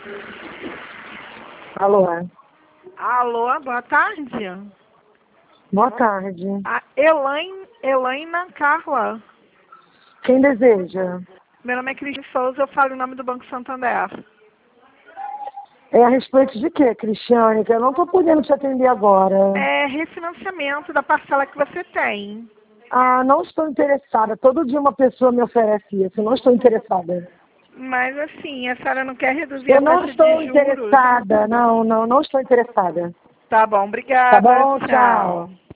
Alô? Alô, boa tarde. Boa tarde. A Elaina Carla. Quem deseja? Meu nome é Cristina Souza, eu falo em nome do Banco Santander. É a respeito de quê, Cristiane? Que eu não estou podendo te atender agora. É refinanciamento da parcela que você tem. Ah, não estou interessada. Todo dia uma pessoa me oferece isso. Não estou interessada. Mas assim, a senhora não quer reduzir Eu a não taxa estou de juros? interessada. Não estou interessada. Tá bom, Tá obrigada. bom? Tchau.